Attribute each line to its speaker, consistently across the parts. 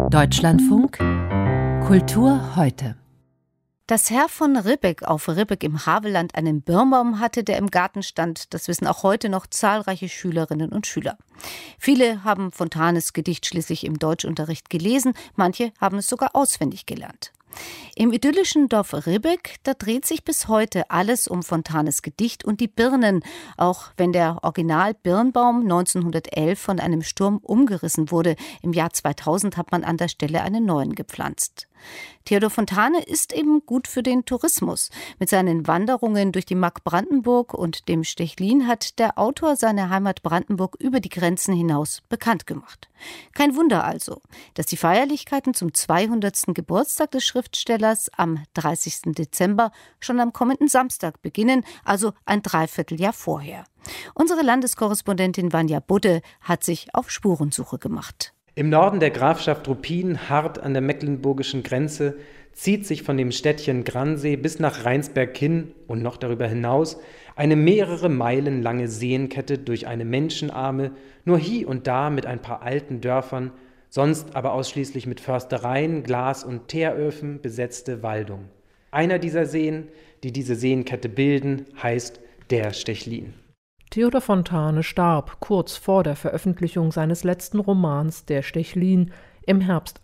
Speaker 1: Deutschlandfunk Kultur heute.
Speaker 2: Dass Herr von Ribbeck auf Ribbeck im Havelland einen Birnbaum hatte, der im Garten stand, das wissen auch heute noch zahlreiche Schülerinnen und Schüler. Viele haben Fontanes Gedicht schließlich im Deutschunterricht gelesen, manche haben es sogar auswendig gelernt. Im idyllischen Dorf Ribbeck, da dreht sich bis heute alles um Fontanes Gedicht und die Birnen, auch wenn der Original-Birnbaum 1911 von einem Sturm umgerissen wurde. Im Jahr 2000 hat man an der Stelle einen neuen gepflanzt. Theodor Fontane ist eben gut für den Tourismus. Mit seinen Wanderungen durch die Mark Brandenburg und dem Stechlin hat der Autor seine Heimat Brandenburg über die Grenzen hinaus bekannt gemacht. Kein Wunder also, dass die Feierlichkeiten zum 200. Geburtstag des Schriftstellers am 30. Dezember schon am kommenden Samstag beginnen, also ein Dreivierteljahr vorher. Unsere Landeskorrespondentin Vanja Budde hat sich auf Spurensuche gemacht.
Speaker 3: Im Norden der Grafschaft Ruppin, hart an der mecklenburgischen Grenze, zieht sich von dem Städtchen Gransee bis nach Rheinsberg hin und noch darüber hinaus eine mehrere Meilen lange Seenkette durch eine menschenarme, nur hie und da mit ein paar alten Dörfern, sonst aber ausschließlich mit Förstereien, Glas- und Teeröfen besetzte Waldung. Einer dieser Seen, die diese Seenkette bilden, heißt der Stechlin.
Speaker 4: Theodor Fontane starb kurz vor der Veröffentlichung seines letzten Romans Der Stechlin im Herbst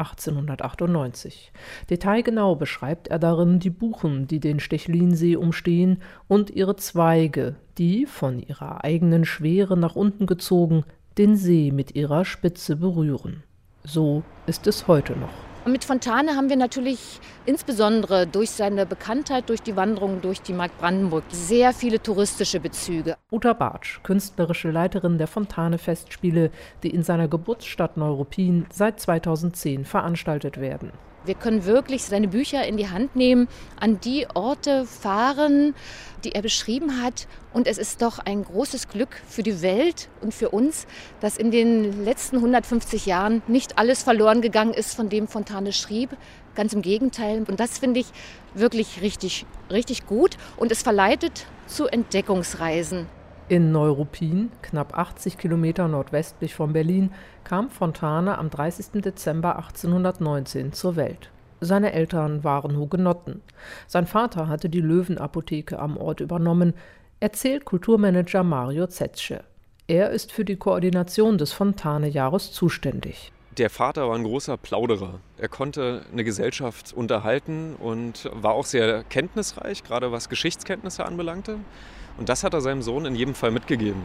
Speaker 4: 1898. Detailgenau beschreibt er darin die Buchen, die den Stechlinsee umstehen, und ihre Zweige, die, von ihrer eigenen Schwere nach unten gezogen, den See mit ihrer Spitze berühren. So ist es heute noch.
Speaker 5: Mit Fontane haben wir natürlich insbesondere durch seine Bekanntheit, durch die Wanderung durch die Mark Brandenburg sehr viele touristische Bezüge.
Speaker 4: Uta Bartsch, künstlerische Leiterin der Fontane-Festspiele, die in seiner Geburtsstadt Neuruppin seit 2010 veranstaltet werden.
Speaker 5: Wir können wirklich seine Bücher in die Hand nehmen, an die Orte fahren, die er beschrieben hat. Und es ist doch ein großes Glück für die Welt und für uns, dass in den letzten 150 Jahren nicht alles verloren gegangen ist, von dem Fontane schrieb. Ganz im Gegenteil. Und das finde ich wirklich richtig, richtig gut. Und es verleitet zu Entdeckungsreisen.
Speaker 4: In Neuruppin, knapp 80 Kilometer nordwestlich von Berlin, kam Fontane am 30. Dezember 1819 zur Welt. Seine Eltern waren Hugenotten. Sein Vater hatte die Löwenapotheke am Ort übernommen, erzählt Kulturmanager Mario Zetzsche. Er ist für die Koordination des Fontane-Jahres zuständig.
Speaker 6: Der Vater war ein großer Plauderer. Er konnte eine Gesellschaft unterhalten und war auch sehr kenntnisreich, gerade was Geschichtskenntnisse anbelangte. Und das hat er seinem Sohn in jedem Fall mitgegeben.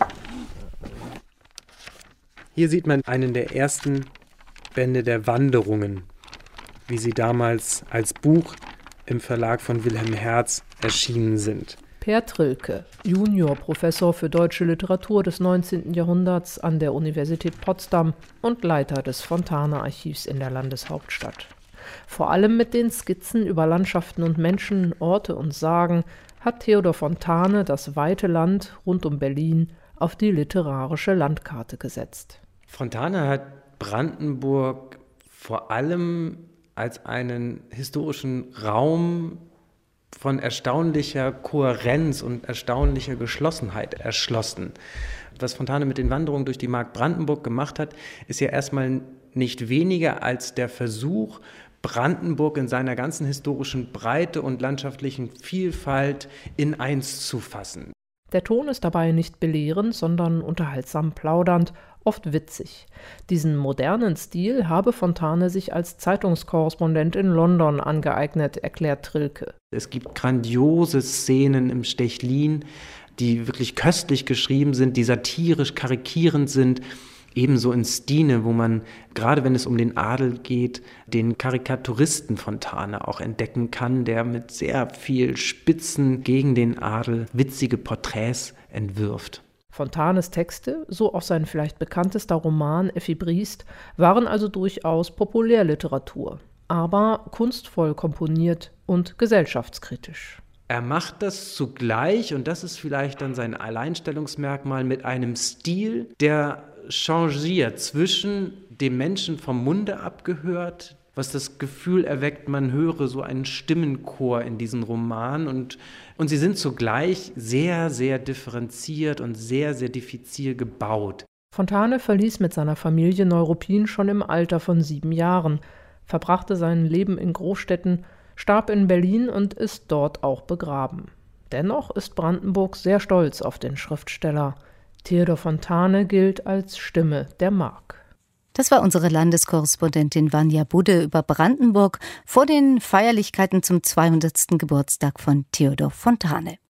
Speaker 3: Hier sieht man einen der ersten Bände der Wanderungen, wie sie damals als Buch im Verlag von Wilhelm Herz erschienen sind.
Speaker 4: Per Trilke, Juniorprofessor für deutsche Literatur des 19. Jahrhunderts an der Universität Potsdam und Leiter des Fontane-Archivs in der Landeshauptstadt. Vor allem mit den Skizzen über Landschaften und Menschen, Orte und Sagen hat Theodor Fontane das weite Land rund um Berlin auf die literarische Landkarte gesetzt.
Speaker 3: Fontane hat Brandenburg vor allem als einen historischen Raum von erstaunlicher Kohärenz und erstaunlicher Geschlossenheit erschlossen. Was Fontane mit den Wanderungen durch die Mark Brandenburg gemacht hat, ist ja erstmal nicht weniger als der Versuch, Brandenburg in seiner ganzen historischen Breite und landschaftlichen Vielfalt in eins zu fassen.
Speaker 4: Der Ton ist dabei nicht belehrend, sondern unterhaltsam plaudernd, oft witzig. Diesen modernen Stil habe Fontane sich als Zeitungskorrespondent in London angeeignet, erklärt Trilke.
Speaker 3: Es gibt grandiose Szenen im Stechlin, die wirklich köstlich geschrieben sind, die satirisch karikierend sind. Ebenso in Stine, wo man, gerade wenn es um den Adel geht, den Karikaturisten Fontane auch entdecken kann, der mit sehr viel Spitzen gegen den Adel witzige Porträts entwirft.
Speaker 4: Fontanes Texte, so auch sein vielleicht bekanntester Roman Effi Briest, waren also durchaus Populärliteratur, aber kunstvoll komponiert und gesellschaftskritisch.
Speaker 3: Er macht das zugleich, und das ist vielleicht dann sein Alleinstellungsmerkmal, mit einem Stil, der changiert zwischen dem Menschen vom Munde abgehört, was das Gefühl erweckt, man höre so einen Stimmenchor in diesen Roman, und sie sind zugleich sehr, sehr differenziert und sehr, sehr diffizil gebaut.
Speaker 4: Fontane verließ mit seiner Familie Neuruppin schon im Alter von 7 Jahren, verbrachte sein Leben in Großstädten, starb in Berlin und ist dort auch begraben. Dennoch ist Brandenburg sehr stolz auf den Schriftsteller. Theodor Fontane gilt als Stimme der Mark.
Speaker 2: Das war unsere Landeskorrespondentin Vanja Budde über Brandenburg vor den Feierlichkeiten zum 200. Geburtstag von Theodor Fontane.